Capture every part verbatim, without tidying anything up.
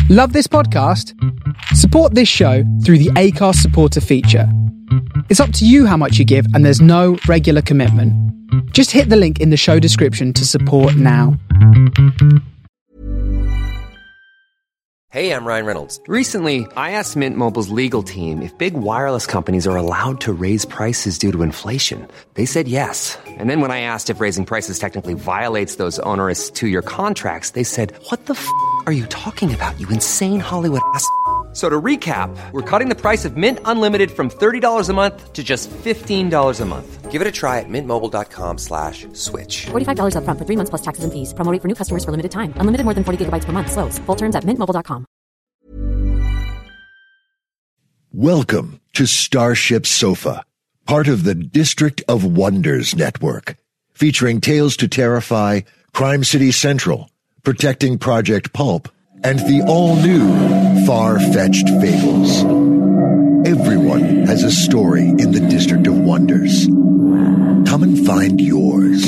Love this podcast? Support this show through the Acast supporter feature. It's up to you how much you give, and there's no regular commitment. Just hit the link in the show description to support now. Hey, I'm Ryan Reynolds. Recently, I asked Mint Mobile's legal team if big wireless companies are allowed to raise prices due to inflation. They said yes. And then when I asked if raising prices technically violates those onerous two-year contracts, they said, what the f*** are you talking about, you insane Hollywood ass f- So to recap, we're cutting the price of Mint Unlimited from thirty dollars a month to just fifteen dollars a month. Give it a try at mintmobile.com slash switch. forty-five dollars up front for three months plus taxes and fees. Promo rate for new customers for limited time. Unlimited more than forty gigabytes per month. Slows full terms at mint mobile dot com. Welcome to Starship Sofa, part of the District of Wonders network, featuring Tales to Terrify, Crime City Central, Protecting Project Pulp, and the all-new Far-Fetched Fables. Everyone has a story in the District of Wonders. Come and find yours.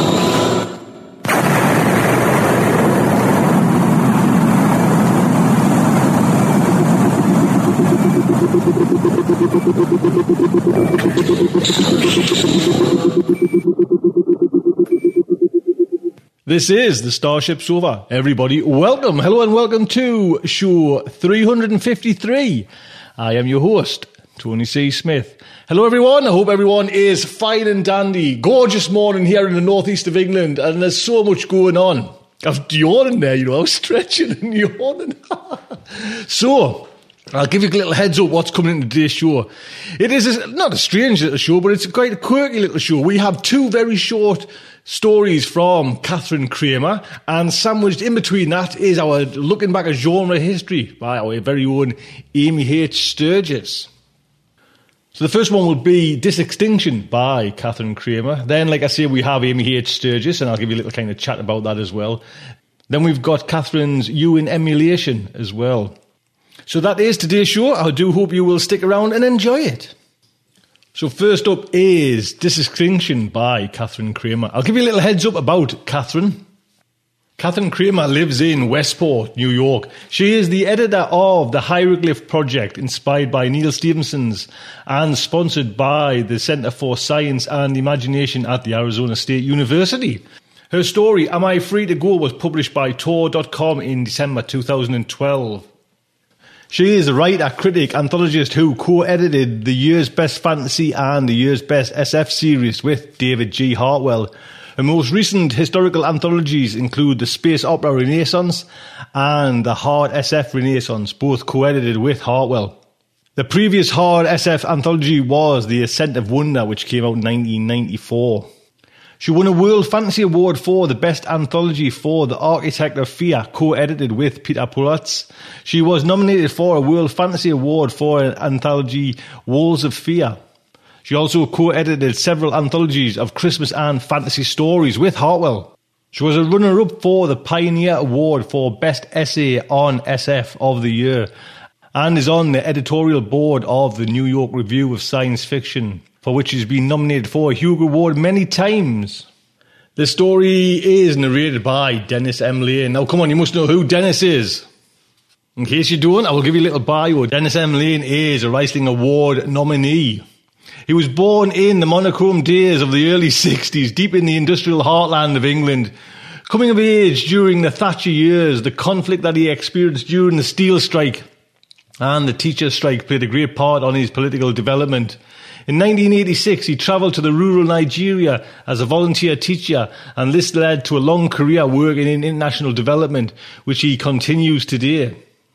This is the Starship Sofa. Everybody, welcome, hello and welcome to show three hundred fifty-three. I am your host, Tony C. Smith. Hello everyone, I hope everyone is fine and dandy. Gorgeous morning here in the northeast of England, and there's so much going on. I'm yawning there, you know, I was stretching and yawning. So, I'll give you a little heads up what's coming in today's show. It is a, not a strange little show, but it's quite a quirky little show. We have two very short stories from Kathryn Cramer, and sandwiched in between that is our looking back at genre history by our very own Amy H. Sturgis. So the first one will be Disextinction by Kathryn Cramer. Then, like I say, we have Amy H. Sturgis, and I'll give you a little kind of chat about that as well. Then we've got Kathryn's You in Emulation as well. So that is today's show. I do hope you will stick around and enjoy it. So first up is Disextinction by Kathryn Cramer. I'll give you a little heads up about Kathryn. Kathryn Cramer lives in Westport, New York. She is the editor of the Hieroglyph Project, inspired by Neil Stephenson's and sponsored by the Center for Science and Imagination at the Arizona State University. Her story, Am I Free to Go, was published by Tor dot com in December two thousand twelve. She is a writer, critic, anthologist who co-edited the year's best fantasy and the year's best S F series with David G. Hartwell. Her most recent historical anthologies include the Space Opera Renaissance and the Hard S F Renaissance, both co-edited with Hartwell. The previous Hard S F anthology was The Ascent of Wonder, which came out in nineteen ninety-four. She won a World Fantasy Award for the Best Anthology for The Architect of Fear, co-edited with Peter Pullatz. She was nominated for a World Fantasy Award for an anthology, Walls of Fear. She also co-edited several anthologies of Christmas and fantasy stories with Hartwell. She was a runner-up for the Pioneer Award for Best Essay on S F of the Year and is on the editorial board of the New York Review of Science Fiction, for which she's been nominated for a Hugo Award many times. The story is narrated by Dennis M. Lane. Now, come on, you must know who Dennis is. In case you don't, I will give you a little bio. Dennis M. Lane is a Rhysling Award nominee. He was born in the monochrome days of the early sixties, deep in the industrial heartland of England. Coming of age during the Thatcher years, the conflict that he experienced during the steel strike and the teachers' strike played a great part on his political development. In nineteen eighty-six, he travelled to the rural Nigeria as a volunteer teacher, and this led to a long career working in international development, which he continues today.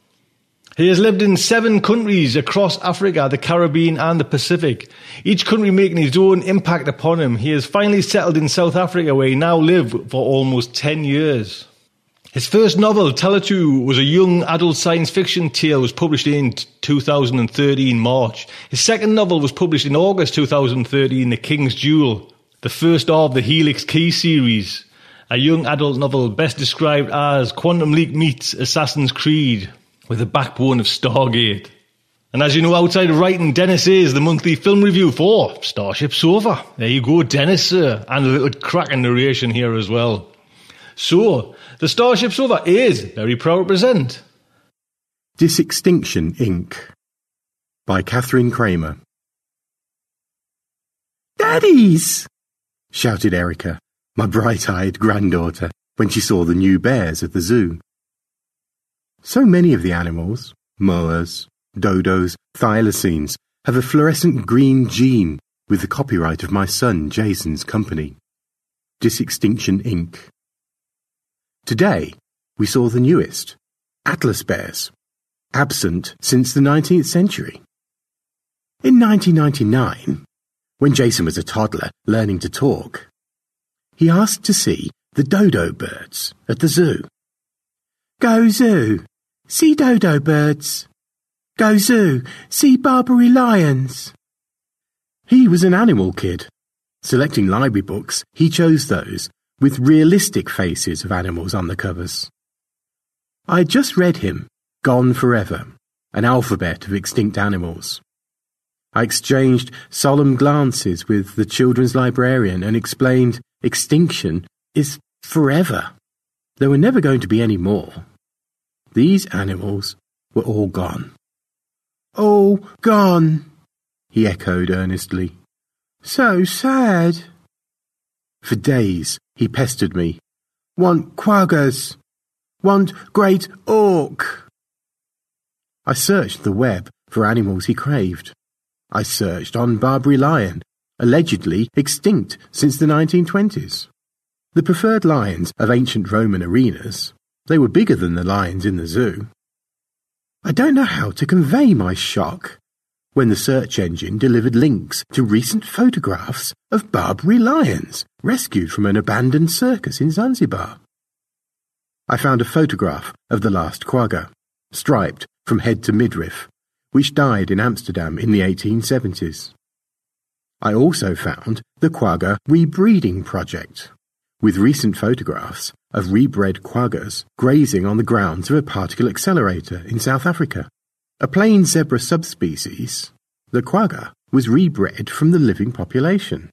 He has lived in seven countries across Africa, the Caribbean and the Pacific, each country making his own impact upon him. He has finally settled in South Africa, where he now lives for almost ten years. His first novel, Telatu, was a young adult science fiction tale, was published in two thousand thirteen March. His second novel was published in August two thousand thirteen, The King's Jewel, the first of the Helix Key series, a young adult novel best described as Quantum Leap meets Assassin's Creed, with a backbone of Stargate. And as you know, outside of writing, Dennis is the monthly film review for Starship Sofa. There you go, Dennis, sir. And a little cracking narration here as well. So, the Starship Sofa is very proud to present Disextinction, Incorporated by Catherine Kramer. "Daddies!" shouted Erica, my bright-eyed granddaughter, when she saw the new bears at the zoo. So many of the animals, moas, dodos, thylacines, have a fluorescent green gene with the copyright of my son Jason's company, Disextinction, Incorporated. Today, we saw the newest, Atlas bears, absent since the nineteenth century. In nineteen ninety-nine, when Jason was a toddler learning to talk, he asked to see the dodo birds at the zoo. "Go zoo, see dodo birds. Go zoo, see Barbary lions." He was an animal kid. Selecting library books, he chose those with realistic faces of animals on the covers. I had just read him Gone Forever, an alphabet of extinct animals. I exchanged solemn glances with the children's librarian and explained extinction is forever. There were never going to be any more. These animals were all gone. "All gone," he echoed earnestly. "So sad." For days he pestered me. "Want quaggas. Want great auk." I searched the web for animals he craved. I searched on Barbary lion, allegedly extinct since the nineteen twenties. The preferred lions of ancient Roman arenas, they were bigger than the lions in the zoo. I don't know how to convey my shock when the search engine delivered links to recent photographs of Barbary lions rescued from an abandoned circus in Zanzibar. I found a photograph of the last quagga, striped from head to midriff, which died in Amsterdam in the eighteen seventies. I also found the Quagga Rebreeding Project, with recent photographs of rebred quaggas grazing on the grounds of a particle accelerator in South Africa. A plain zebra subspecies, the quagga was rebred from the living population.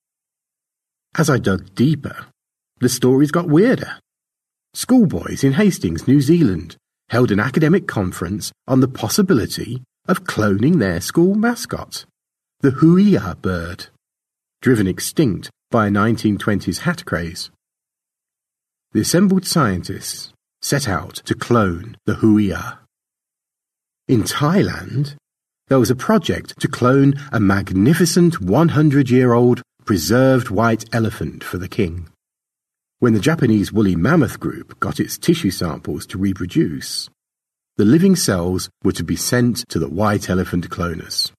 As I dug deeper, the stories got weirder. Schoolboys in Hastings, New Zealand, held an academic conference on the possibility of cloning their school mascot, the huia bird, driven extinct by a nineteen twenties hat craze. The assembled scientists set out to clone the huia. In Thailand, there was a project to clone a magnificent one hundred year old preserved white elephant for the king. When the Japanese woolly mammoth group got its tissue samples to reproduce, the living cells were to be sent to the white elephant cloners.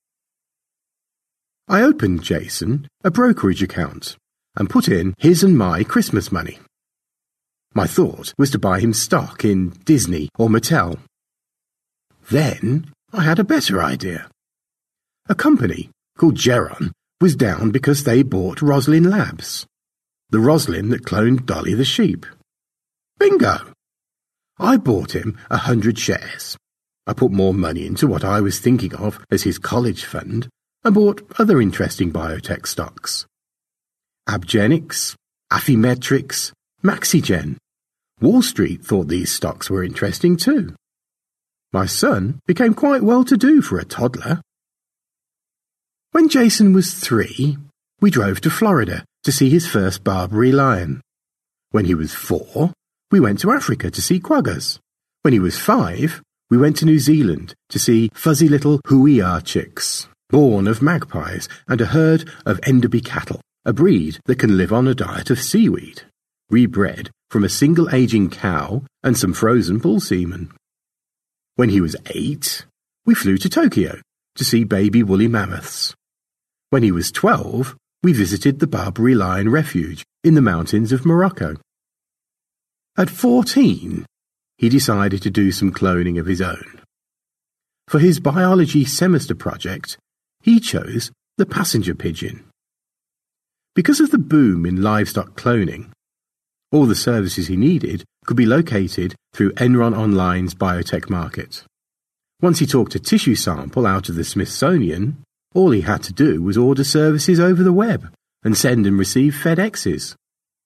I opened Jason a brokerage account and put in his and my Christmas money. My thought was to buy him stock in Disney or Mattel. Then I had a better idea. A company called Geron was down because they bought Roslin Labs, the Roslin that cloned Dolly the sheep. Bingo! I bought him a hundred shares. I put more money into what I was thinking of as his college fund and bought other interesting biotech stocks. Abgenix, Affymetrix, Maxigen. Wall Street thought these stocks were interesting too. My son became quite well-to-do for a toddler. When Jason was three, we drove to Florida to see his first Barbary lion. When he was four, we went to Africa to see quaggas. When he was five, we went to New Zealand to see fuzzy little huia chicks, born of magpies and a herd of Enderby cattle, a breed that can live on a diet of seaweed, rebred from a single aging cow and some frozen bull semen. When he was eight, we flew to Tokyo to see baby woolly mammoths. When he was twelve, we visited the Barbary Lion Refuge in the mountains of Morocco. At fourteen, he decided to do some cloning of his own. For his biology semester project, he chose the passenger pigeon. Because of the boom in livestock cloning, all the services he needed could be located through Enron Online's biotech market. Once he took a tissue sample out of the Smithsonian, all he had to do was order services over the web and send and receive FedExes.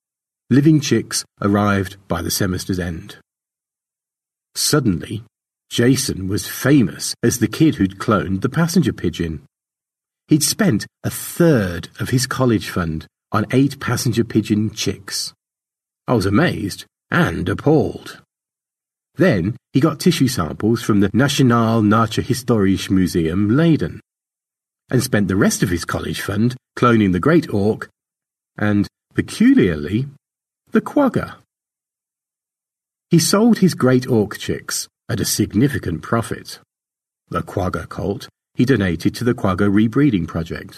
Living chicks arrived by the semester's end. Suddenly, Jason was famous as the kid who'd cloned the passenger pigeon. He'd spent a third of his college fund on eight passenger pigeon chicks. I was amazed and appalled. Then he got tissue samples from the Nationaal Natuurhistorische Museum Leiden and spent the rest of his college fund cloning the great auk and, peculiarly, the quagga. He sold his great auk chicks at a significant profit. The quagga colt he donated to the Quagga Rebreeding Project.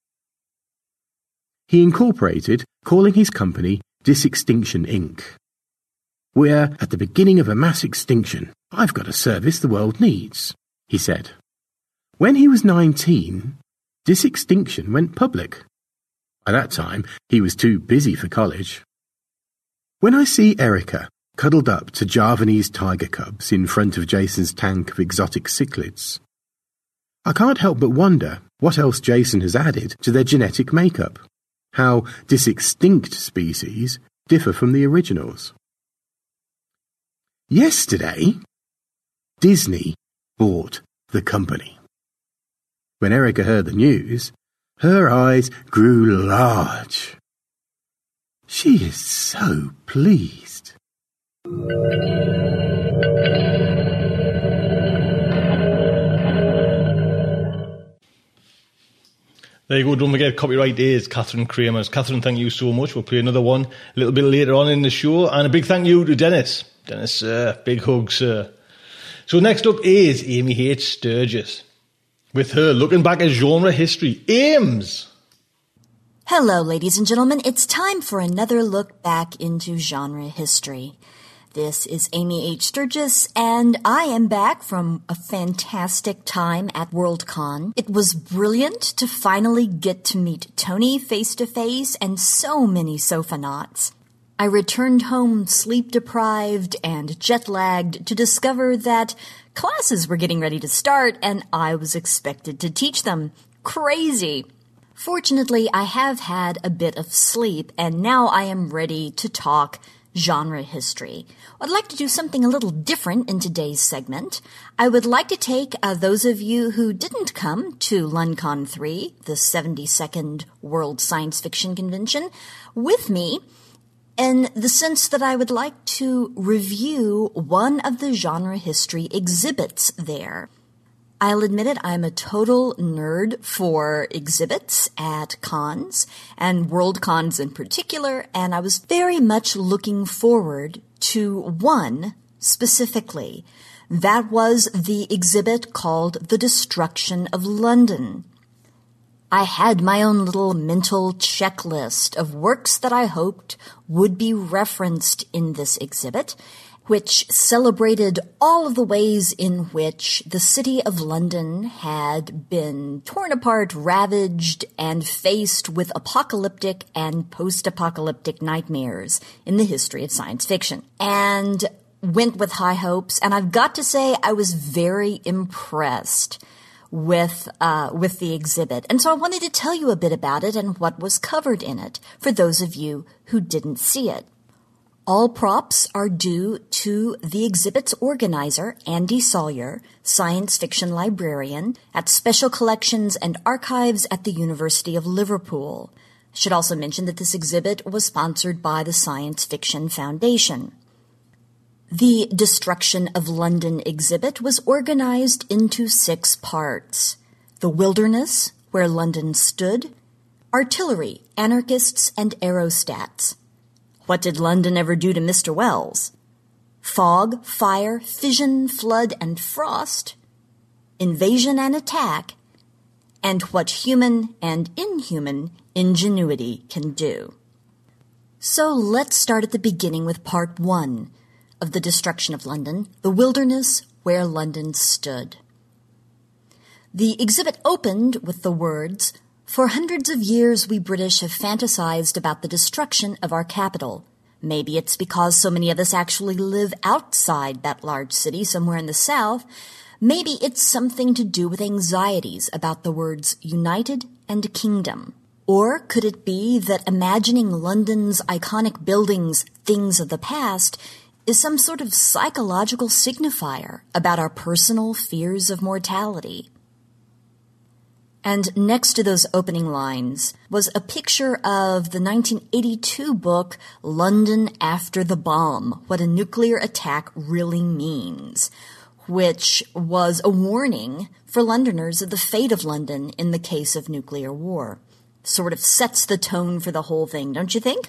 He incorporated, calling his company Disextinction Incorporated. "We're at the beginning of a mass extinction. I've got a service the world needs," he said. When he was nineteen, Disextinction went public. By that time, he was too busy for college. When I see Erica cuddled up to Javanese tiger cubs in front of Jason's tank of exotic cichlids, I can't help but wonder what else Jason has added to their genetic makeup, how disextinct species differ from the originals. Yesterday, Disney bought the company. When Erica heard the news, her eyes grew large. She is so pleased. There you go, don't forget copyright is Catherine Kramer's. Catherine, thank you so much. We'll play another one a little bit later on in the show. And a big thank you to Dennis. Dennis, uh, big hug, sir. So next up is Amy H. Sturgis. With her looking back at genre history. Ames! Hello, ladies and gentlemen. It's time for another look back into genre history. This is Amy H. Sturgis, and I am back from a fantastic time at Worldcon. It was brilliant to finally get to meet Tony face-to-face and so many sofanauts. I returned home sleep-deprived and jet-lagged to discover that classes were getting ready to start and I was expected to teach them. Crazy! Fortunately, I have had a bit of sleep, and now I am ready to talk genre history. I'd like to do something a little different in today's segment. I would like to take uh, those of you who didn't come to LunCon three, the seventy-second World Science Fiction Convention, with me, in the sense that I would like to review one of the genre history exhibits there. I'll admit it, I'm a total nerd for exhibits at cons, and World Cons in particular, and I was very much looking forward to one specifically. That was the exhibit called The Destruction of London. I had my own little mental checklist of works that I hoped would be referenced in this exhibit, which celebrated all of the ways in which the city of London had been torn apart, ravaged, and faced with apocalyptic and post-apocalyptic nightmares in the history of science fiction. And went with high hopes, and I've got to say I was very impressed with uh with the exhibit. And so I wanted to tell you a bit about it and what was covered in it for those of you who didn't see it. All props are due to the exhibit's organizer, Andy Sawyer, science fiction librarian at Special Collections and Archives at the University of Liverpool. I should also mention that this exhibit was sponsored by the Science Fiction Foundation. The Destruction of London exhibit was organized into six parts: The Wilderness, Where London Stood, Artillery, Anarchists, and Aerostats, What Did London Ever Do to Mister Wells? Fog, Fire, Fission, Flood, and Frost, Invasion and Attack, and What Human and Inhuman Ingenuity Can Do. So let's start at the beginning with part one of The Destruction of London, The Wilderness, Where London Stood. The exhibit opened with the words, "For hundreds of years we British have fantasized about the destruction of our capital. Maybe it's because so many of us actually live outside that large city somewhere in the south. Maybe it's something to do with anxieties about the words United and Kingdom. Or could it be that imagining London's iconic buildings things of the past is some sort of psychological signifier about our personal fears of mortality. And next to those opening lines was a picture of the nineteen eighty-two book, London After the Bomb, What a Nuclear Attack Really Means, which was a warning for Londoners of the fate of London in the case of nuclear war. Sort of sets the tone for the whole thing, don't you think?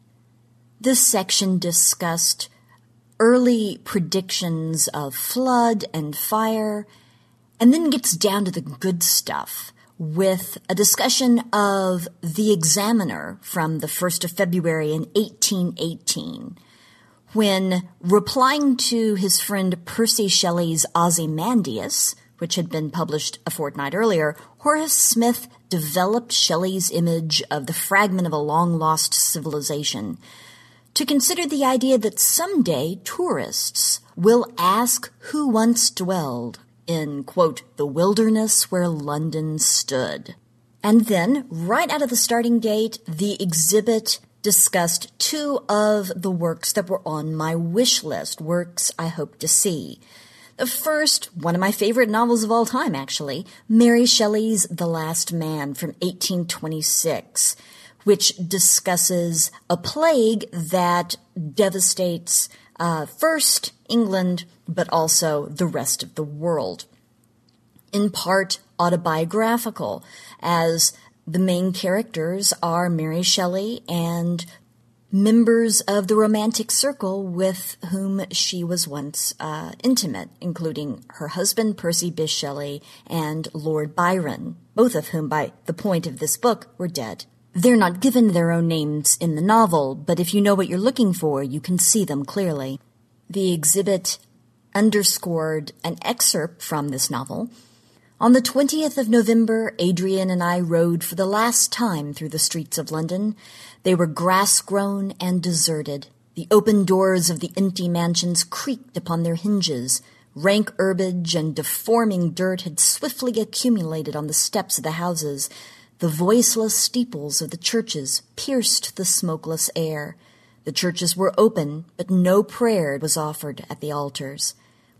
This section discussed early predictions of flood and fire, and then gets down to the good stuff with a discussion of The Examiner from the first of February in eighteen eighteen, when, replying to his friend Percy Shelley's Ozymandias, which had been published a fortnight earlier, Horace Smith developed Shelley's image of the fragment of a long-lost civilization to consider the idea that someday tourists will ask who once dwelled in, quote, the wilderness where London stood. And then, right out of the starting gate, the exhibit discussed two of the works that were on my wish list, works I hope to see. The first, one of my favorite novels of all time, actually, Mary Shelley's The Last Man from eighteen twenty-six, which discusses a plague that devastates uh, first England, but also the rest of the world. In part autobiographical, as the main characters are Mary Shelley and members of the romantic circle with whom she was once uh, intimate, including her husband, Percy Bysshe Shelley, and Lord Byron, both of whom, by the point of this book, were dead. They're not given their own names in the novel, but if you know what you're looking for, you can see them clearly. The exhibit underscored an excerpt from this novel. On the twentieth of November, Adrian and I rode for the last time through the streets of London. They were grass-grown and deserted. The open doors of the empty mansions creaked upon their hinges. Rank herbage and deforming dirt had swiftly accumulated on the steps of the houses. The voiceless steeples of the churches pierced the smokeless air. The churches were open, but no prayer was offered at the altars.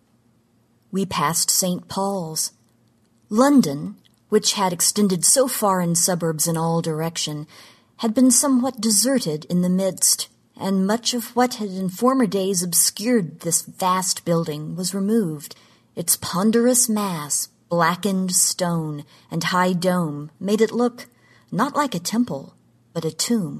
We passed Saint Paul's. London, which had extended so far in suburbs in all direction, had been somewhat deserted in the midst, and much of what had in former days obscured this vast building was removed. Its ponderous mass, blackened stone, and high dome made it look not like a temple, but a tomb.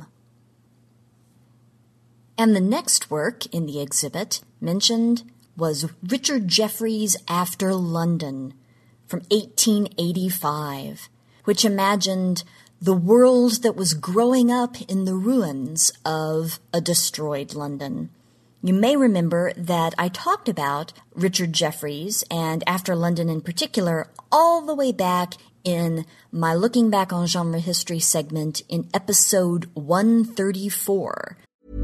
And the next work in the exhibit mentioned was Richard Jefferies' After London from eighteen eighty-five, which imagined the world that was growing up in the ruins of a destroyed London. You may remember that I talked about Richard Jefferies and After London in particular all the way back in my Looking Back on Genre History segment in episode one thirty-four.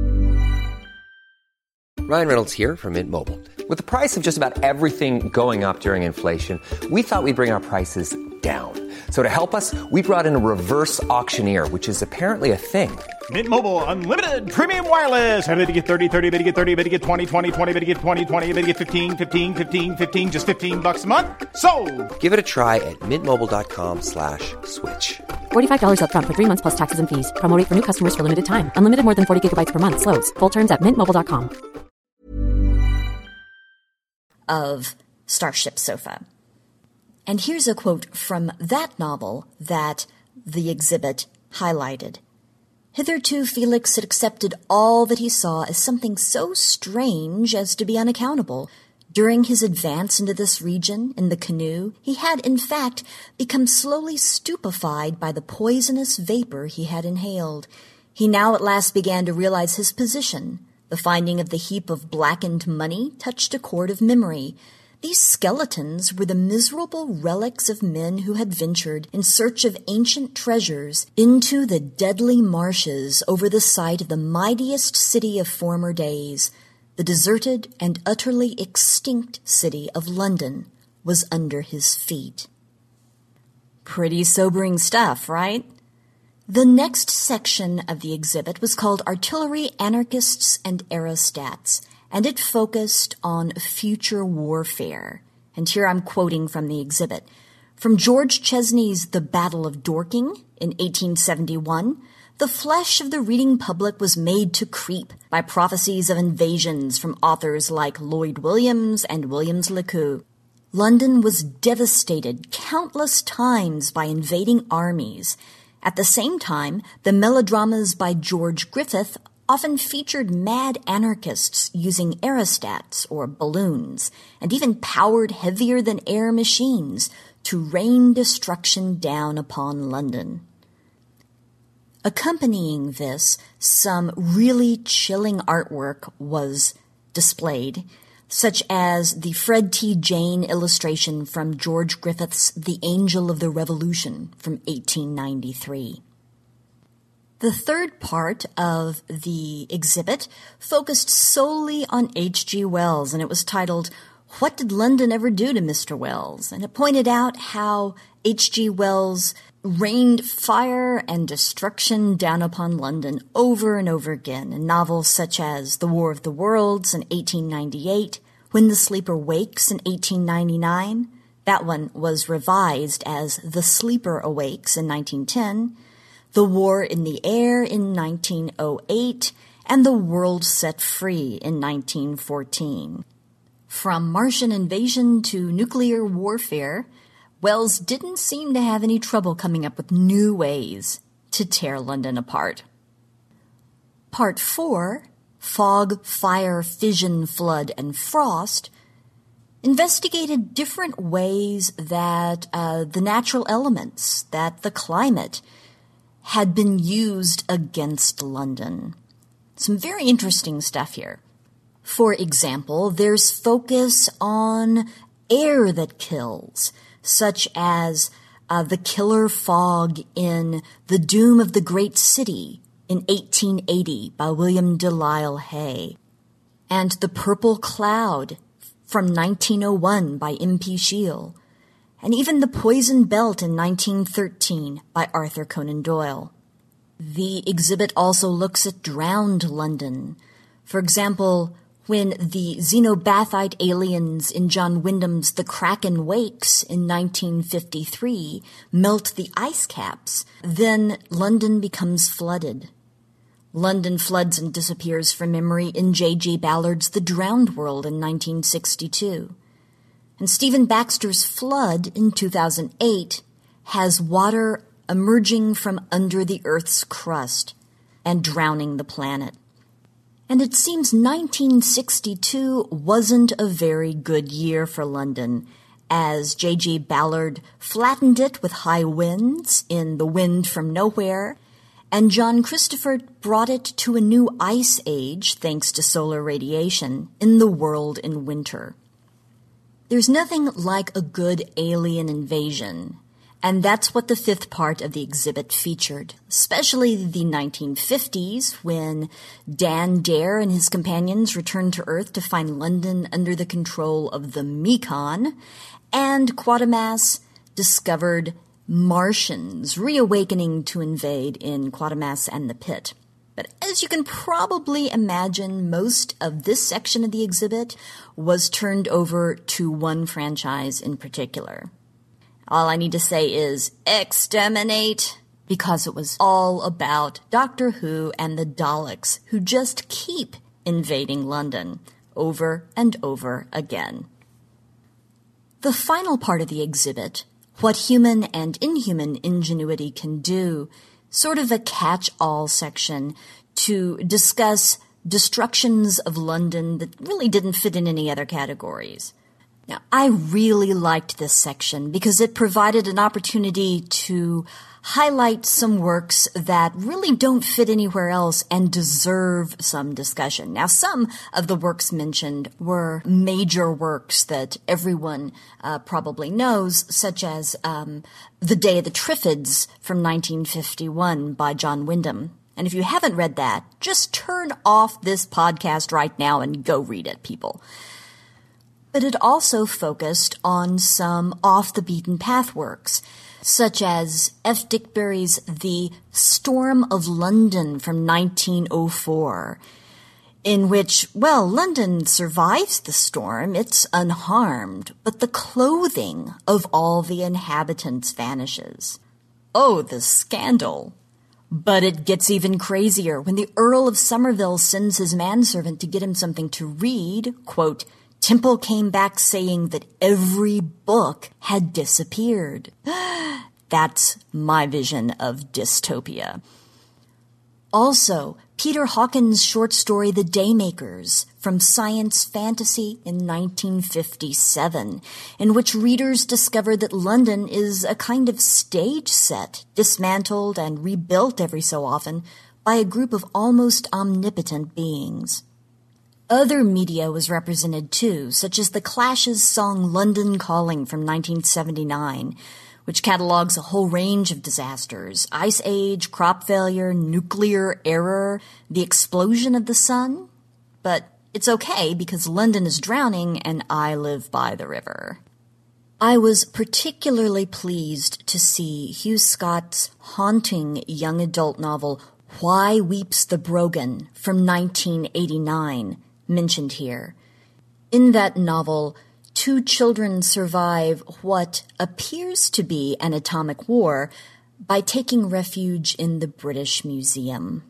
Ryan Reynolds here from Mint Mobile. With the price of just about everything going up during inflation, we thought we'd bring our prices down. So to help us, we brought in a reverse auctioneer, which is apparently a thing. Mint Mobile Unlimited Premium Wireless. How to get thirty, thirty, how to get thirty, how to get twenty, twenty, twenty, how to get twenty, twenty, how to get fifteen, fifteen, fifteen, fifteen, just fifteen bucks a month? Sold! Give it a try at mintmobile.com slash switch. forty-five dollars up front for three months plus taxes and fees. Promo rate for new customers for limited time. Unlimited more than forty gigabytes per month. Slows full terms at mint mobile dot com. Of Starship Sofa. And here's a quote from that novel that the exhibit highlighted. Hitherto Felix had accepted all that he saw as something so strange as to be unaccountable. During his advance into this region in the canoe, he had, in fact, become slowly stupefied by the poisonous vapor he had inhaled. He now at last began to realize his position. The finding of the heap of blackened money touched a chord of memory. These skeletons were the miserable relics of men who had ventured in search of ancient treasures into the deadly marshes over the site of the mightiest city of former days. The deserted and utterly extinct city of London was under his feet. Pretty sobering stuff, right? The next section of the exhibit was called Artillery, Anarchists, and Aerostats, and it focused on future warfare. And here I'm quoting from the exhibit. From George Chesney's The Battle of Dorking in eighteen seventy-one, the flesh of the reading public was made to creep by prophecies of invasions from authors like Lloyd Williams and Williams LeCoux. London was devastated countless times by invading armies. At the same time, the melodramas by George Griffith often featured mad anarchists using aerostats or balloons, and even powered heavier-than-air machines to rain destruction down upon London. Accompanying this, some really chilling artwork was displayed, such as the Fred T. Jane illustration from George Griffith's The Angel of the Revolution from eighteen ninety-three. The third part of the exhibit focused solely on H G Wells, and it was titled, What Did London Ever Do to Mister Wells? And it pointed out how H G Wells rained fire and destruction down upon London over and over again in novels such as The War of the Worlds in eighteen ninety-eight, When the Sleeper Wakes in eighteen ninety-nine, that one was revised as The Sleeper Awakes in nineteen ten, The War in the Air in nineteen oh eight, and The World Set Free in nineteen fourteen. From Martian invasion to nuclear warfare, Wells didn't seem to have any trouble coming up with new ways to tear London apart. Part four, Fog, Fire, Fission, Flood, and Frost, investigated different ways that uh, the natural elements, that the climate, had been used against London. Some very interesting stuff here. For example, there's focus on air that kills, such as uh, the killer fog in The Doom of the Great City in eighteen eighty by William Delisle Hay, and The Purple Cloud from nineteen oh one by M P Shiel, and even The Poison Belt in nineteen thirteen by Arthur Conan Doyle. The exhibit also looks at drowned London. For example, when the Xenobathite aliens in John Wyndham's The Kraken Wakes in nineteen fifty-three melt the ice caps, then London becomes flooded. London floods and disappears from memory in J G Ballard's The Drowned World in nineteen sixty-two. And Stephen Baxter's Flood in two thousand eight has water emerging from under the Earth's crust and drowning the planet. And it seems nineteen sixty-two wasn't a very good year for London, as J G Ballard flattened it with high winds in The Wind from Nowhere, and John Christopher brought it to a new ice age thanks to solar radiation in The World in Winter. There's nothing like a good alien invasion, and that's what the fifth part of the exhibit featured, especially the nineteen fifties, when Dan Dare and his companions returned to Earth to find London under the control of the Mekon, and Quatermass discovered Martians reawakening to invade in Quatermass and the Pit. But as you can probably imagine, most of this section of the exhibit was turned over to one franchise in particular. All I need to say is exterminate, because it was all about Doctor Who and the Daleks, who just keep invading London over and over again. The final part of the exhibit, What Human and Inhuman Ingenuity Can Do, sort of a catch-all section to discuss destructions of London that really didn't fit in any other categories. Now, I really liked this section because it provided an opportunity to highlight some works that really don't fit anywhere else and deserve some discussion. Now, some of the works mentioned were major works that everyone uh, probably knows, such as um, The Day of the Triffids from nineteen fifty-one by John Wyndham. And if you haven't read that, just turn off this podcast right now and go read it, people. But it also focused on some off-the-beaten-path works, such as F. Dick Berry's The Storm of London from nineteen oh four. in which, well, London survives the storm. It's unharmed, but the clothing of all the inhabitants vanishes. Oh, the scandal. But it gets even crazier when the Earl of Somerville sends his manservant to get him something to read. Quote, Temple came back saying that every book had disappeared. That's my vision of dystopia. Also, Peter Hawkins' short story The Daymakers from Science Fantasy in nineteen fifty-seven, in which readers discover that London is a kind of stage set, dismantled and rebuilt every so often by a group of almost omnipotent beings. Other media was represented too, such as The Clash's song London Calling from nineteen seventy-nine, which catalogs a whole range of disasters: ice age, crop failure, nuclear error, the explosion of the sun. But it's okay because London is drowning and I live by the river. I was particularly pleased to see Hugh Scott's haunting young adult novel Why Weeps the Brogan from nineteen eighty-nine mentioned here. In that novel, two children survive what appears to be an atomic war by taking refuge in the British Museum.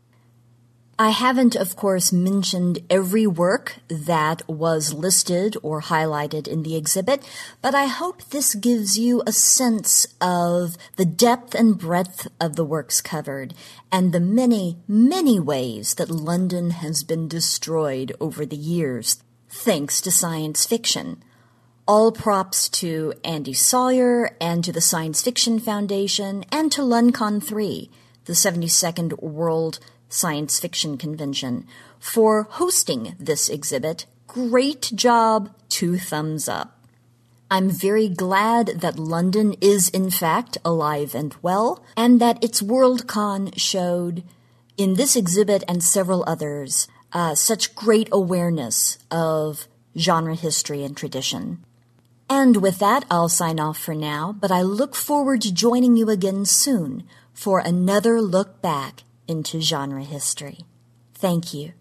I haven't, of course, mentioned every work that was listed or highlighted in the exhibit, but I hope this gives you a sense of the depth and breadth of the works covered and the many, many ways that London has been destroyed over the years, thanks to science fiction. All props to Andy Sawyer and to the Science Fiction Foundation and to LunCon three, the seventy-second World Science Fiction Convention, for hosting this exhibit. Great job, two thumbs up. I'm very glad that London is in fact alive and well, and that its Worldcon showed, in this exhibit and several others, uh, such great awareness of genre history and tradition. And with that, I'll sign off for now, but I look forward to joining you again soon for another look back into genre history. Thank you.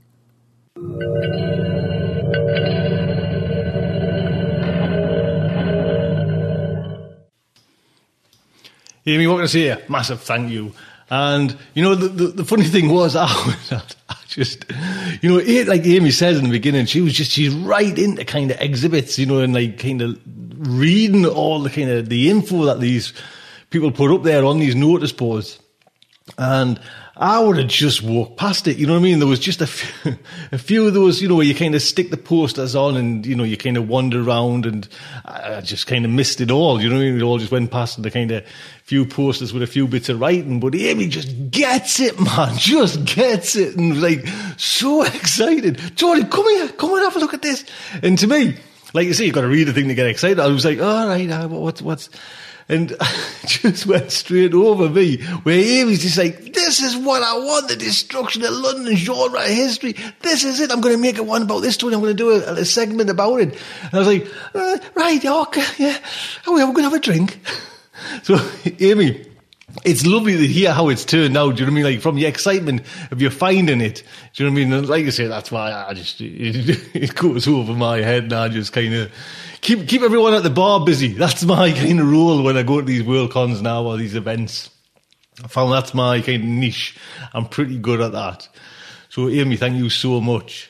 Amy, what can I say? A massive thank you. And, you know, the, the, the funny thing was, I was I just, you know, it, like Amy says in the beginning, she was just, she's right into kind of exhibits, you know, and like kind of reading all the kind of the info that these people put up there on these notice boards. And I would have just walked past it, you know what I mean? There was just a few, a few of those, you know, where you kind of stick the posters on and, you know, you kind of wander around, and I just kind of missed it all, you know what I mean? It all just went past the kind of few posters with a few bits of writing, but Amy just gets it, man, just gets it, and was like so excited. Jordan, come here, come and have a look at this. And to me, like you say, you've got to read the thing to get excited. I was like, all right, uh, what's, what's, and just went straight over me, where Amy's just like, this is what I want, the destruction of London genre history. This is it. I'm going to make it one about this story. I'm going to do a, a segment about it. And I was like, uh, right, okay, yeah, are we, are we going to have a drink? So, Amy, it's lovely to hear how it's turned out. Do you know what I mean? Like, from the excitement of you finding it. Do you know what I mean? And like I say, that's why I just, it, it goes over my head, and I just kind of keep keep everyone at the bar busy. That's my kind of role when I go to these Worldcons now, or these events. I found that's my kind of niche. I'm pretty good at that. So, Amy, thank you so much.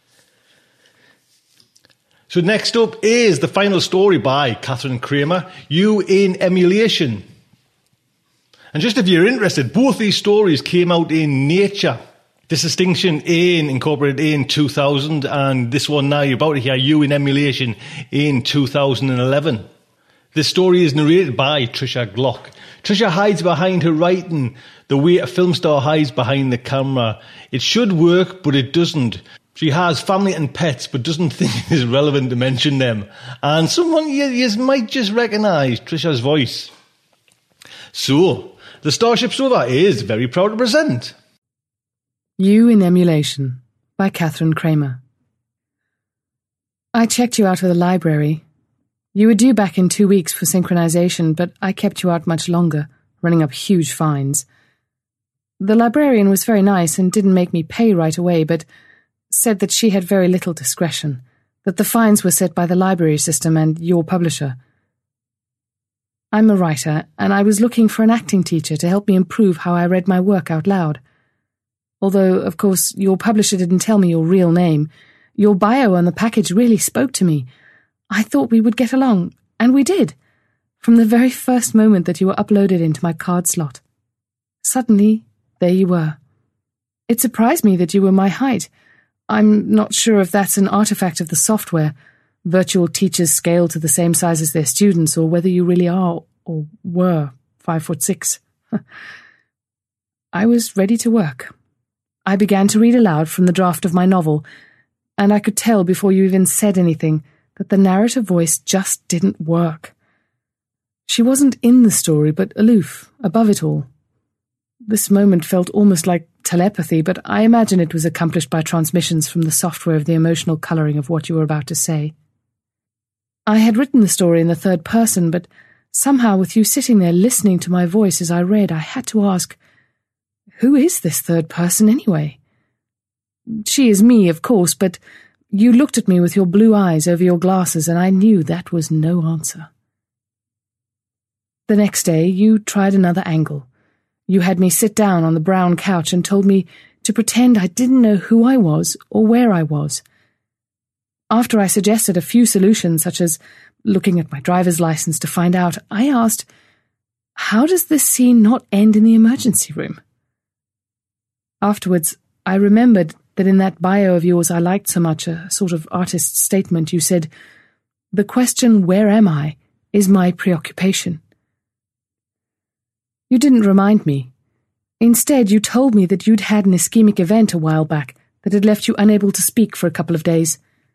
So next up is the final story by Catherine Kramer, You in Emulation. And just if you're interested, both these stories came out in Nature. This Distinction in incorporated in two thousand, and this one now you're about to hear, You in Emulation, in two thousand eleven. This story is narrated by Trisha Glock. Trisha hides behind her writing the way a film star hides behind the camera. It should work, but it doesn't. She has family and pets, but doesn't think it is relevant to mention them. And someone you, you might just recognise Trisha's voice. So, the Starship Sofa is very proud to present You in Emulation by Catherine Kramer. I checked you out of the library. You were due back in two weeks for synchronization, but I kept you out much longer, running up huge fines. The librarian was very nice and didn't make me pay right away, but said that she had very little discretion, that the fines were set by the library system and your publisher. I'm a writer, and I was looking for an acting teacher to help me improve how I read my work out loud. Although, of course, your publisher didn't tell me your real name, your bio on the package really spoke to me. I thought we would get along, and we did, from the very first moment that you were uploaded into my card slot. Suddenly, there you were. It surprised me that you were my height. I'm not sure if that's an artifact of the software. Virtual teachers scale to the same size as their students, or whether you really are, or were, five foot six. I was ready to work. I began to read aloud from the draft of my novel, and I could tell before you even said anything that the narrator voice just didn't work. She wasn't in the story, but aloof, above it all. This moment felt almost like telepathy, but I imagine it was accomplished by transmissions from the software of the emotional colouring of what you were about to say. I had written the story in the third person, but somehow with you sitting there listening to my voice as I read, I had to ask, who is this third person anyway? She is me, of course, but you looked at me with your blue eyes over your glasses, and I knew that was no answer. The next day, you tried another angle. You had me sit down on the brown couch and told me to pretend I didn't know who I was or where I was. After I suggested a few solutions, such as looking at my driver's license to find out, I asked, how does this scene not end in the emergency room? Afterwards, I remembered that in that bio of yours I liked so much, a sort of artist's statement, you said, the question, where am I, is my preoccupation. You didn't remind me. Instead, you told me that you'd had an ischemic event a while back that had left you unable to speak for a couple of days.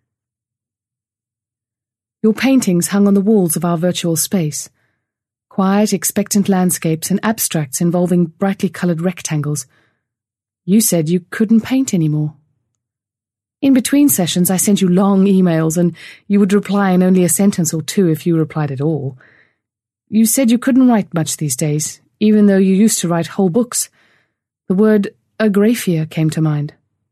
Your paintings hung on the walls of our virtual space. Quiet, expectant landscapes and abstracts involving brightly coloured rectangles. You said you couldn't paint anymore. In between sessions, I sent you long emails, and you would reply in only a sentence or two if you replied at all. You said you couldn't write much these days, even though you used to write whole books. The word agraphia came to mind.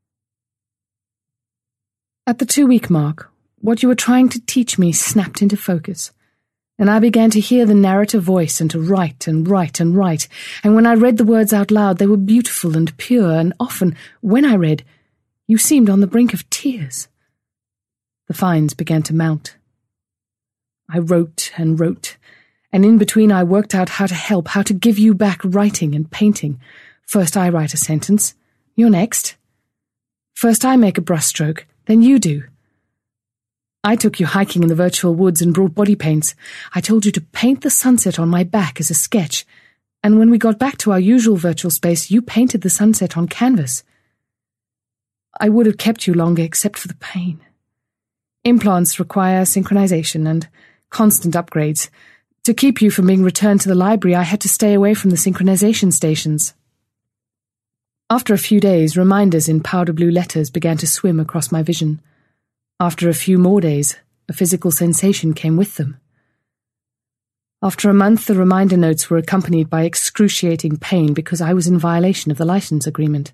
At the two-week mark, what you were trying to teach me snapped into focus, and I began to hear the narrative voice and to write and write and write, and when I read the words out loud, they were beautiful and pure, and often, when I read, you seemed on the brink of tears. The fines began to mount. I wrote and wrote, and in between I worked out how to help, how to give you back writing and painting. First I write a sentence, you're next. First I make a brushstroke, then you do. I took you hiking in the virtual woods and brought body paints. I told you to paint the sunset on my back as a sketch, and when we got back to our usual virtual space, you painted the sunset on canvas. I would have kept you longer except for the pain. Implants require synchronization and constant upgrades. To keep you from being returned to the library, I had to stay away from the synchronization stations. After a few days, reminders in powder blue letters began to swim across my vision. After a few more days, a physical sensation came with them. After a month, the reminder notes were accompanied by excruciating pain because I was in violation of the license agreement.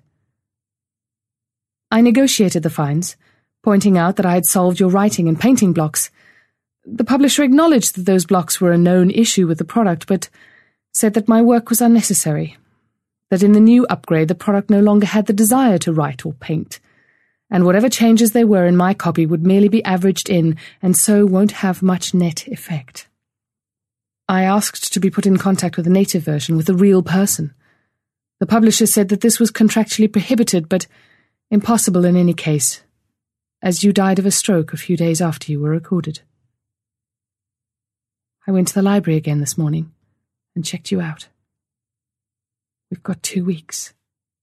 I negotiated the fines, pointing out that I had solved your writing and painting blocks. The publisher acknowledged that those blocks were a known issue with the product, but said that my work was unnecessary, that in the new upgrade the product no longer had the desire to write or paint, and whatever changes there were in my copy would merely be averaged in, and so won't have much net effect. I asked to be put in contact with a native version, with a real person. The publisher said that this was contractually prohibited, but impossible in any case, as you died of a stroke a few days after you were recorded. I went to the library again this morning and checked you out. We've got two weeks.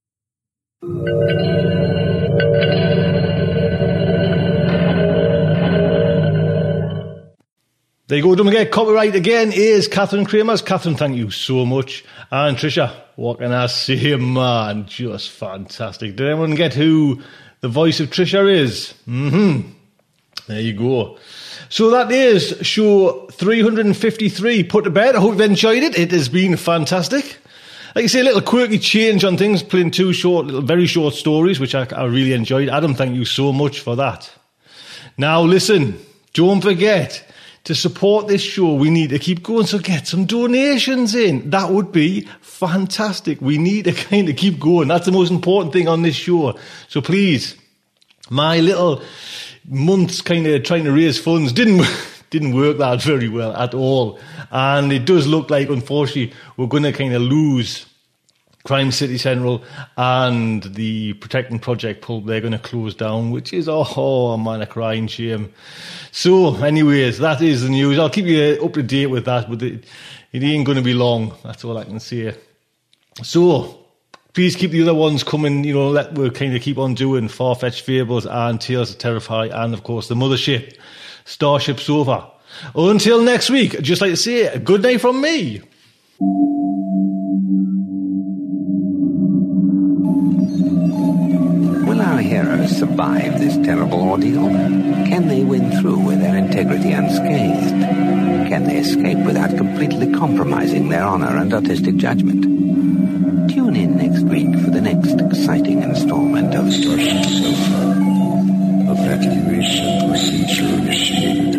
There you go, don't forget, copyright again is Catherine Kramer's. Catherine, thank you so much. And Trisha, what can I say, man? Just fantastic. Did anyone get who the voice of Trisha is? Mm-hmm. There you go. So that is show three hundred fifty-three put to bed. I hope you've enjoyed it. It has been fantastic. like I say, a little quirky change on things, playing two short, little, very short stories, which I, I really enjoyed. Adam, thank you so much for that. Now, listen, don't forget to support this show. We need to keep going, so get some donations in. That would be fantastic. We need to kind of keep going. That's the most important thing on this show. So please, my little months kind of trying to raise funds didn't didn't work that very well at all. And it does look like, unfortunately, we're going to kind of lose Crime City Central and the Protecting Project Pulp. They're going to close down, which is, oh, oh man, a crying shame. So, anyways, that is the news. I'll keep you up to date with that, but it, it ain't going to be long. That's all I can say. So, please keep the other ones coming. You know, let we'll kind of keep on doing Far-Fetched Fables and Tales to Terrify, and of course the Mothership, Starship Sofa. Until next week, I'd just like to say good night from me. Will our heroes survive this terrible ordeal? Can they win through with their integrity unscathed? Can they escape without completely compromising their honor and artistic judgment? Tune in next week for the next exciting installment of Starship Sofa. Evacuation procedure initiated.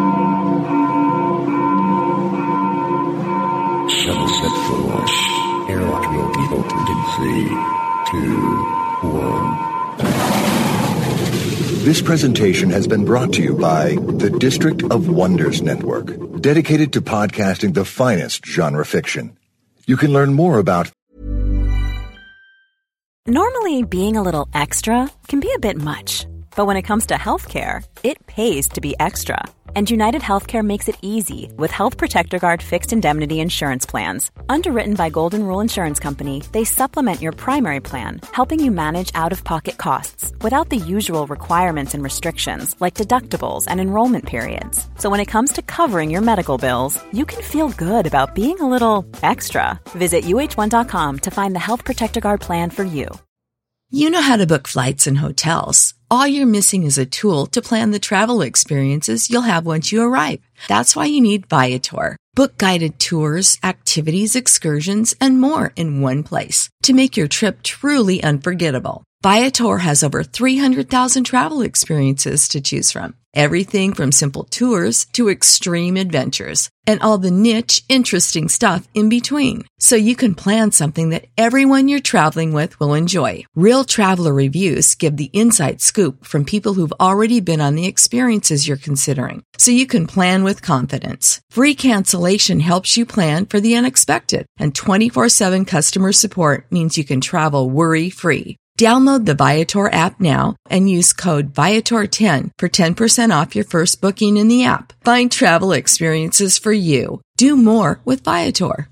Shuttle set for launch. Airlock will be opened in three, two, one. This presentation has been brought to you by the District of Wonders Network, dedicated to podcasting the finest genre fiction. You can learn more about... Normally, being a little extra can be a bit much. But when it comes to healthcare, it pays to be extra. And United Healthcare makes it easy with Health Protector Guard fixed indemnity insurance plans. Underwritten by Golden Rule Insurance Company, they supplement your primary plan, helping you manage out-of-pocket costs without the usual requirements and restrictions like deductibles and enrollment periods. So when it comes to covering your medical bills, you can feel good about being a little extra. Visit U H one dot com to find the Health Protector Guard plan for you. You know how to book flights and hotels. All you're missing is a tool to plan the travel experiences you'll have once you arrive. That's why you need Viator. Book guided tours, activities, excursions, and more in one place to make your trip truly unforgettable. Viator has over three hundred thousand travel experiences to choose from. Everything from simple tours to extreme adventures and all the niche, interesting stuff in between. So you can plan something that everyone you're traveling with will enjoy. Real traveler reviews give the inside scoop from people who've already been on the experiences you're considering. So you can plan with confidence. Free cancellation helps you plan for the unexpected. And twenty-four seven customer support means you can travel worry-free. Download the Viator app now and use code Viator ten for ten percent off your first booking in the app. Find travel experiences for you. Do more with Viator.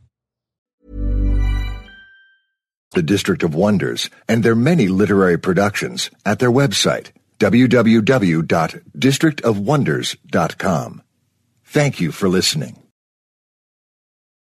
The District of Wonders and their many literary productions at their website, w w w dot district of wonders dot com. Thank you for listening.